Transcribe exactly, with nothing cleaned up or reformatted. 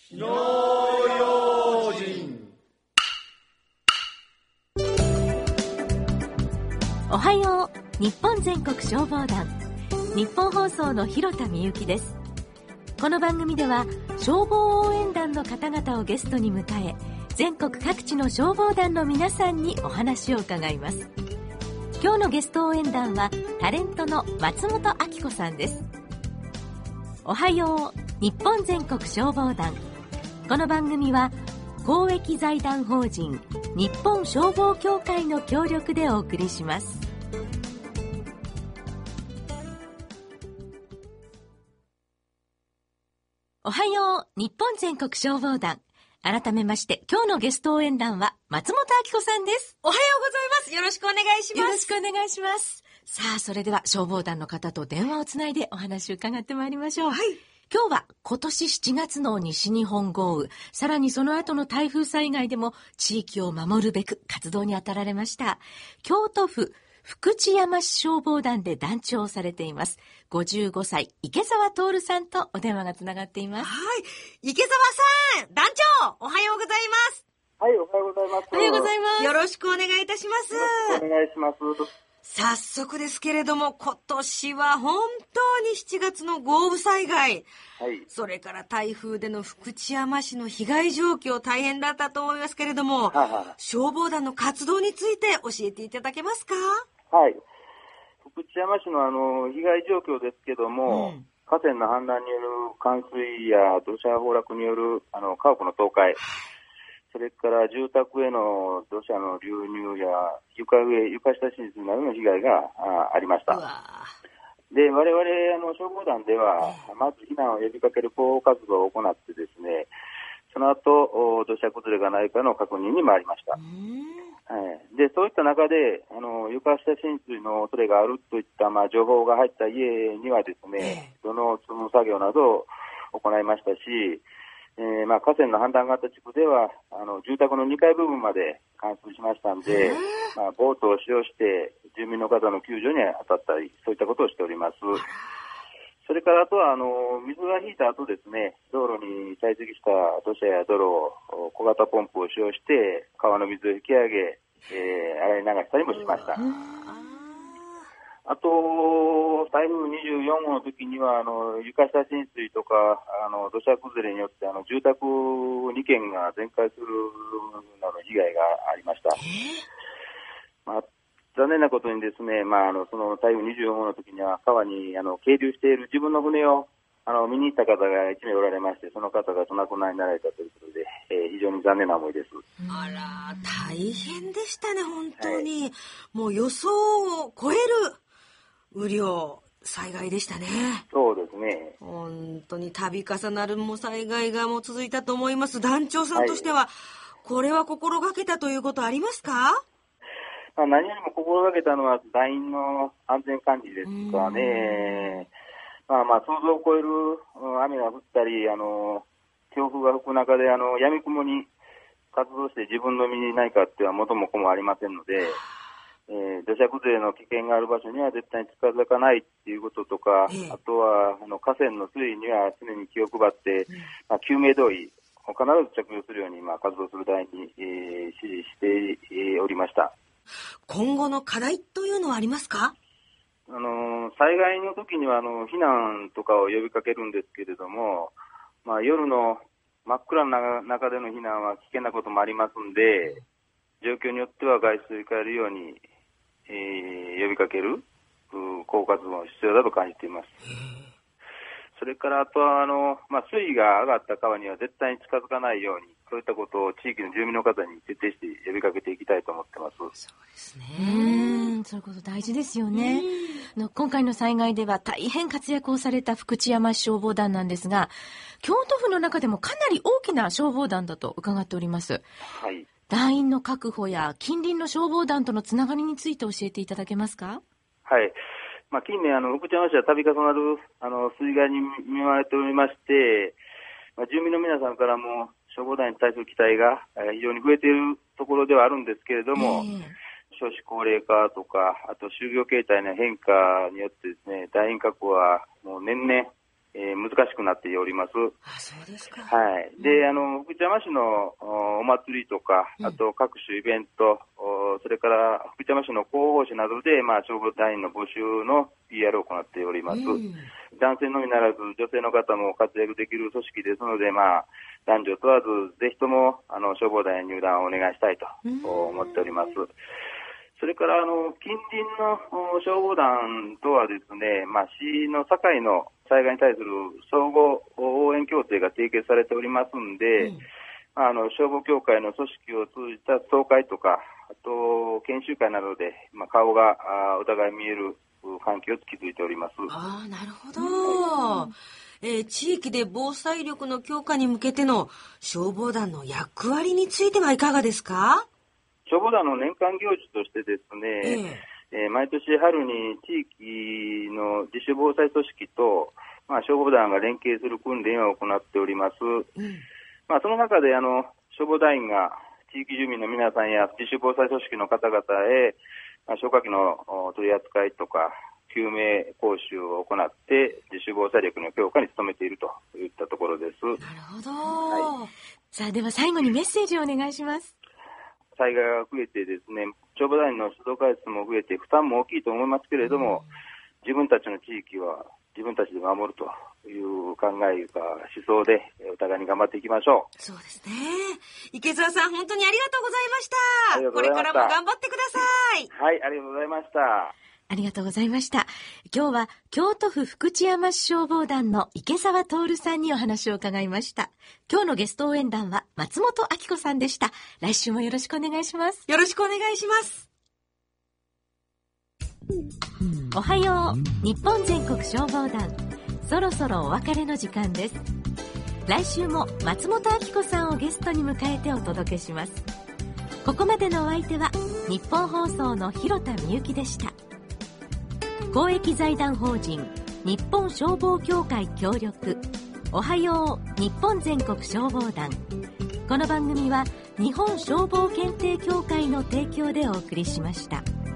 火の用心。 おはよう日本全国消防団、日本放送の広田美由紀です。この番組では消防応援団の方々をゲストに迎え、全国各地の消防団の皆さんにお話を伺います。今日のゲスト応援団はタレントの松本明子さんです。おはよう日本全国消防団。この番組は公益財団法人日本消防協会の協力でお送りします。おはよう日本全国消防団。改めまして今日のゲスト応援団は松本明子さんです。 おはようございます。よろしくお願いします。 よろしくお願いします。さあ、それでは消防団の方と電話をつないでお話を伺ってまいりましょう。 はい。 今日は今年しちがつの西日本豪雨、さらにその後の台風災害でも地域を守るべく活動に当たられました。京都府福知山市消防団で団長をされています。ごじゅうごさい、池澤徹さんとお電話がつながっています。 はい。池澤さん、団長、おはようございます。 はい、おはようございます。 おはようございます。 よろしくお願いいたします。 よろしくお願いします。 早速ですけれども、今年は本当にしちがつの豪雨災害、 はい、 それから台風での福知山市の被害状況大変だったと思いますけれども、 はいはい、 消防団の活動について教えていただけますか？ はい。福知山市のあの被害状況ですけども、うん、河川の氾濫による冠水や土砂崩落によるあの家屋の倒壊、それから住宅への土砂の流入や床上、床下浸水などの被害が あ, ありました。で、我々あの消防団では、まず避難を呼びかける広報活動を行ってですね、その後土砂崩れがないかの確認に回りました。はい、でそういった中であの床下浸水の恐れがあるといった、まあ、情報が入った家にはですね、土の積む作業などを行いましたし、えーまあ、河川の氾濫型地区ではあの住宅のにかい部分まで冠水しましたので、まあ、ボートを使用して住民の方の救助に当たったり、そういったことをしております。それからあとはあの水が引いた後ですね、道路に堆積した土砂や泥を小型ポンプを使用して川の水を引き上げ、えー、洗い流したりもしました。あと台風にじゅうよんごうの時にはあの床下浸水とかあの土砂崩れによってあの住宅にけんが全壊するなどの被害がありました。まあ残念なことにですね、まあ、あのその台風にじゅうよんごうの時には川にあの係留している自分の船をあの見に行った方がいちめいおられまして、その方がお亡くなりになられたということで、えー、非常に残念な思いです。 あら、大変でしたね、本当に。はい、もう予想を超える雨量、災害でしたね。 そうですね。 本当に度重なるもう災害がもう続いたと思います。団長さんとしては、はい、これは心がけたということありますか？ まあ、何よりも心がけたのは団員の安全管理ですかね。まあまあ想像を超える雨が降ったり、あの強風が吹く中であの闇雲に活動して自分の身にないかっていうのは元も子もありませんので、えー、土砂崩れの危険がある場所には絶対に近づかないっていうこととか、ええ、あとはあの河川の水位には常に気を配って、うん、まあ、救命胴衣を必ず着用するように、まあ、活動する団員に、えー、指示して、えー、おりました。 今後の課題というのはありますか？ あの災害の時にはあの避難とかを呼びかけるんですけれども、まあ、夜の真っ暗な中での避難は危険なこともありますので、状況によっては外出を控えるように、えー、呼びかける効果活動も必要だと感じています。それからあとはあの、まあ、水位が上がった川には絶対に近づかないように、そういったことを地域の住民の方に徹底して呼びかけていきたいと思ってます。 そうですね。うん、そういうこと大事ですよね。あの今回の災害では大変活躍をされた福知山市消防団なんですが、京都府の中でもかなり大きな消防団だと伺っております。 はい。 団員の確保や近隣の消防団とのつながりについて教えていただけますか？ はい。まあ、近年あの福知山市は度重なるあの水害に見舞われておりまして、まあ、住民の皆さんからも消防団に対する期待が非常に増えているところではあるんですけれども、えー、少子高齢化とか、あと就業形態の変化によってですね、団員確保はもう年々、 えー、難しくなっております。 あ、そうですか。 はい。で、あの、福知山市のお祭りとか、あと各種イベント、うん、それから福知山市の広報誌などで、まあ、消防隊員の募集の ピーアール を行っております。うん、男性のみならず、女性の方も活躍できる組織ですので、まあ、男女問わず、ぜひとも、あの、消防団へ入団をお願いしたいと思っております。うん、それから、あの、近隣の消防団とはですね、まあ、市の堺の災害に対する相互応援協定が締結されておりますんで、うん、あの、消防協会の組織を通じた総会とか、あと、研修会などで、まあ、顔がお互い見える関係を築いております。 ああ、なるほど。うん、えー、地域で防災力の強化に向けての消防団の役割についてはいかがですか？ 消防団の年間行事としてですね、えーえー、毎年春に地域の自主防災組織と、まあ、消防団が連携する訓練を行っております。うん、まあ、その中であの消防団員が地域住民の皆さんや自主防災組織の方々へ、まあ、消火器の取り扱いとか救命講習を行って自主防災力の強化に努めているといったところです。 なるほど。はい、 さあ、では最後にメッセージをお願いします。 災害が増えてですね、消防団員の出動回数も増えて負担も大きいと思いますけれども、うん、自分たちの地域は自分たちで守るという考えか思想でお互いに頑張っていきましょう。 そうですね。池澤さん、本当にありがとうございました。 ありがとうございました。 これからも頑張ってください。 はい、ありがとうございました。 ありがとうございました。今日は京都府福知山市消防団の池澤徹さんにお話を伺いました。今日のゲスト応援団は松本明子さんでした。来週もよろしくお願いします。 よろしくお願いします。 おはよう日本全国消防団、そろそろお別れの時間です。来週も松本明子さんをゲストに迎えてお届けします。ここまでのお相手は日本放送の広田みゆきでした。公益財団法人日本消防協会協力、おはよう日本全国消防団。この番組は日本消防検定協会の提供でお送りしました。